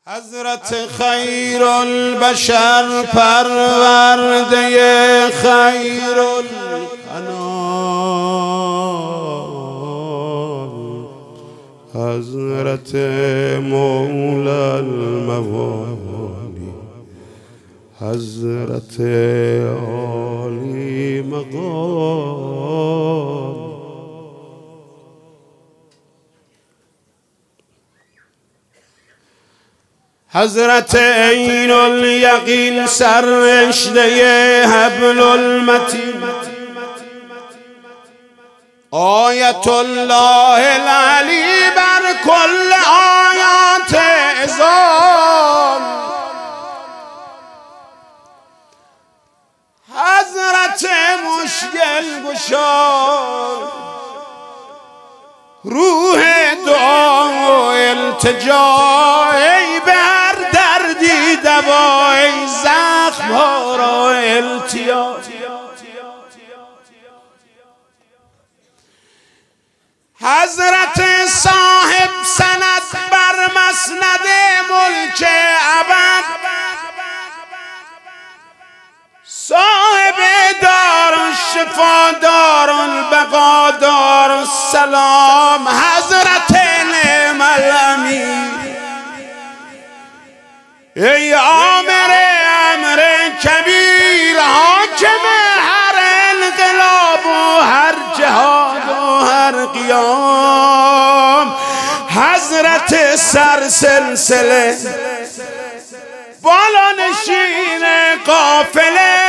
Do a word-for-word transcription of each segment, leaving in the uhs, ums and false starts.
حضرت خیر البشر پرورده خیر الانام، حضرت مولا الموالی، حضرت عالی مقام. حضرت عین الیقین سررشته حبل المتین، آیت الله العلی بر کل آیات عظام. حضرت مشکل گشای، روح دعا و التجا، ای به هر دردی دوا، ای زخم ها را التیا. حضرت صاحب سند بر مسند ملک ابد، صاحب دار الشفا دار البقا دار السلام، حضرت نعم الامیر، ای آمر امر کبیر، حاکم هر انقلاب و هر جهاد و هر قیام. حضرت سر سلسله بالا نشین قافله،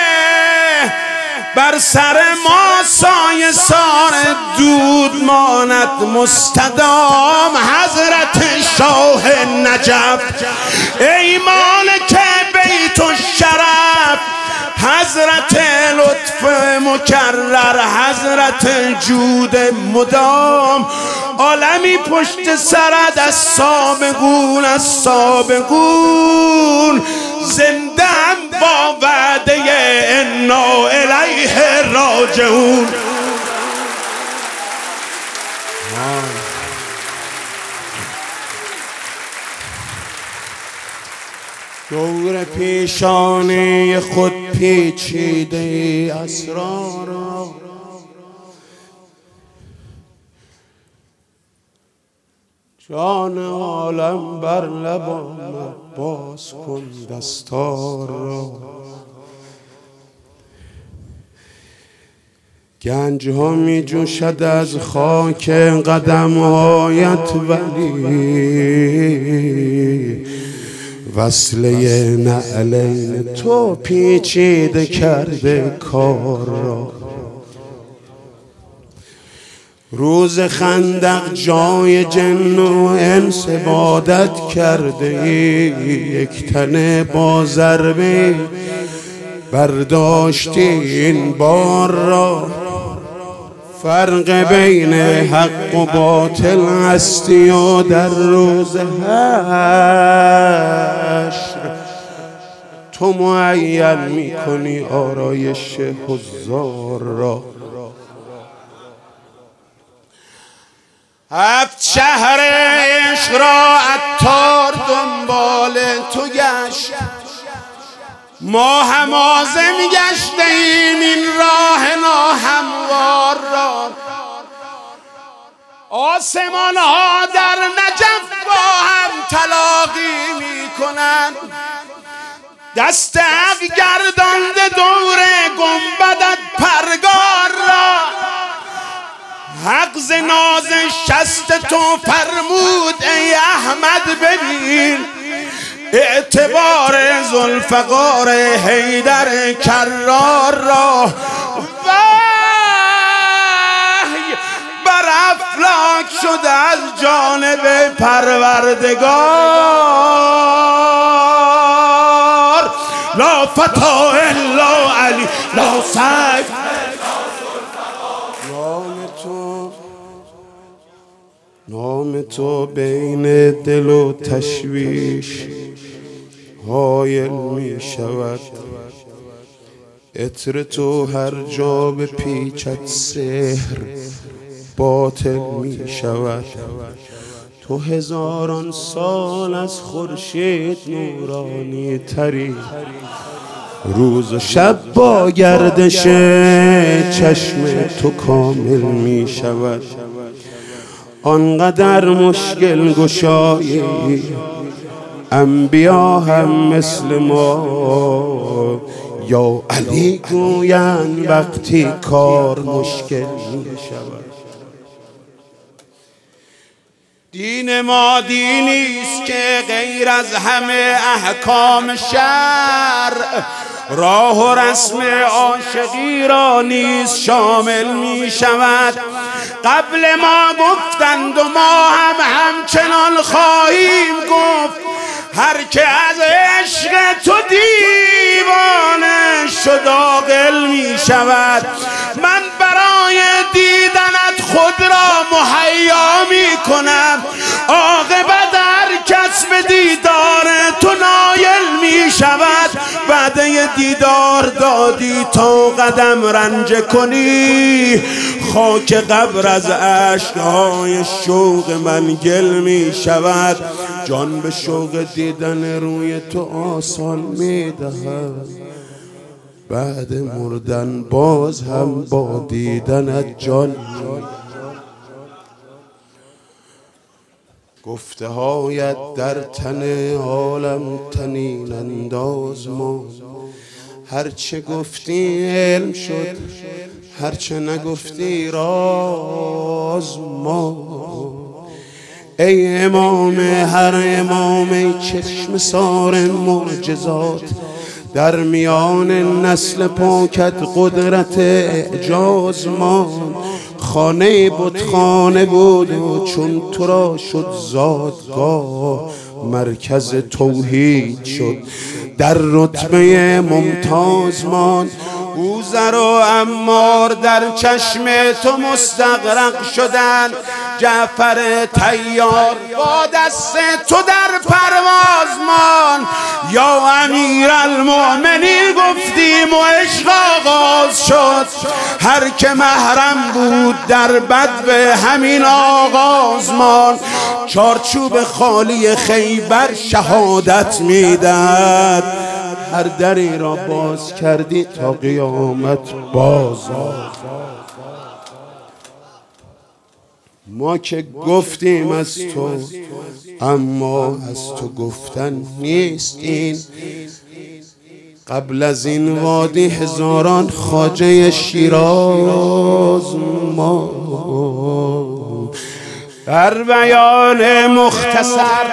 بر سر ما سایه سار دود ماند مستدام. حضرت شاه نجف، ای مالک بیت الشرف، حضرت لطف مکرر، حضرت جود مدام. عالمی پشت سرت از سابقون از سابقون، زنده هم با وعده انا الیه راجعون. دور پیشانه خود پیچیده اسرار، جان عالم بر لبان باز کن دستار را. گنج ها می جوشد از خاک قدم هایت، ولی وصله نعلین تو پیچیده کرده کار را. روز خندق جای جن و انس عبادت کرده، یک تن با ضربه برداشتی این بار را. فرق بین حق و باطل هستی و در روز حشر تو معین می کنی آرایش حضار را. هفت شهر عشق را عطار دنبال تو گشت، ما هم عازم گشته ایم این راه ناهموار را. آسمان ها در نجف با هم تلاقی می کنند، دست حق گردانده دور گنبدت پرگار را. حق ز ناز شست تو فرمود ای احمد ببین، اعتبار ذوالفقار حیدر کرار را. وحی بر افلاک شده از جانب پروردگار، لا فتا الا علی لا سیف. نام تو بین دل و تشویش حایل می شود، عطر تو هر جا به پیچت سحر باطل می شود. تو هزاران سال از خورشید نورانی تری، روز و شب با گردش چشم تو کامل می شود. آنقدر مشکل گشایی انبیا هم مثل ما، یا علی گویند وقتی کار مشکل می شود. دین ما دینیست که غیر از همه احکام شرع راه و رسم عاشقی را نیز شامل می شود. قبل ما گفتند و ما هم همچنان خواهیم گفت، هر که از عشق تو دیوانه شد عاقل می شود. من برای دیدنت خود را مهیا می کنم، عاقبت هر کس به دیدار تو نایل می شود. وعده دیدار دادی تا قدم رنج کنی، خاک قبر از عشقهای شوق من گل می شود. جان به شوق دیدن روی تو آسان می دهد، بعد مردن باز هم با دیدنت جان. گفته هایت در تن عالم تنین انداز ما، هرچه گفتی علم شد، هرچه نگفتی راز ما. ای امام هر امام، ای چشم سار معجزات، در میان نسل پاکت قدرت اعجاز ما. خانه بود خانه بود و چون تو را شد زادگاه، مرکز توحید شد در رتبه ممتاز مان. بوذر و عمار در چشم تو مستغرق شدن، جعفر طیار با دست تو در پرواز مان. یا امیر المؤمنین گفتیم و عشق آغاز شد، هر که محرم بود در بدو همین آغاز مان. چارچوب خالی خیبر شهادت میداد، هر دری را باز کردی تا قیامت باز. ما که گفتیم از تو، اما از تو گفتن نیست این. قبل از این وادی هزاران خواجه شیراز ما. در بیان مختصر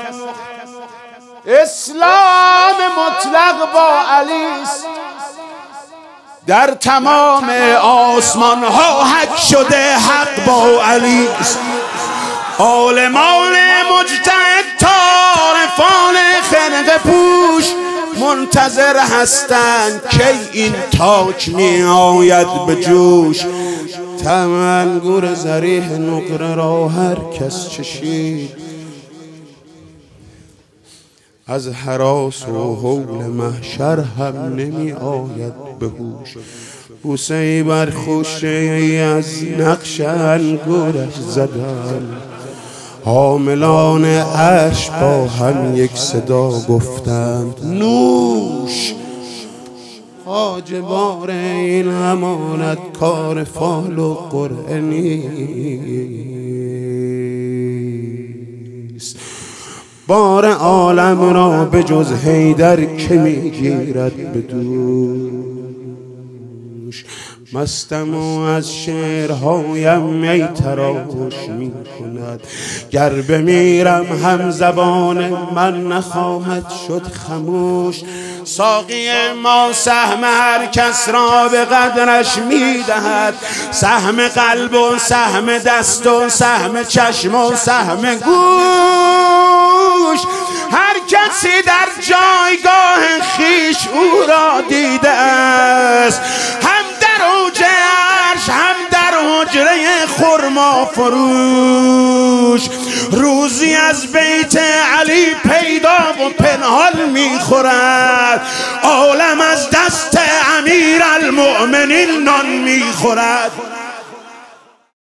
اسلام مطلق با علیست، در تمام آسمان ها حق شده حق با علیست. عالمان مجتهد طارفان خرقه پوش منتظر هستند کی این تاج می آید به جوش. طعم انگور ذریح نقره را هر کس چشید، از هراس و هول محشر هم نمی آید به هوش. بوسه ای بر خوشه ای از نقش انگورش زدن، حاملان عرش با هم یک صدا گفتند نوش. حاجبار این امانت کار فال و قرعه نیست، بار عالم را به جز حیدر که میگیرد به دوش. مستم و از شعرهایم می تراش می کند، گر بمیرم هم زبان من نخواهد شد خموش. ساقی ما سهم هر کس را به قدرش می دهد، سهم قلب و سهم دست و سهم چشم و سهم گوش. هر کسی در جایگاه خیش او را دیده است، هم در اوج عرش هم در حجره خرما فروش. روزی از بیت علی پیدا و پنهان میخورد، عالم از دست امیر المؤمنین نان میخورد.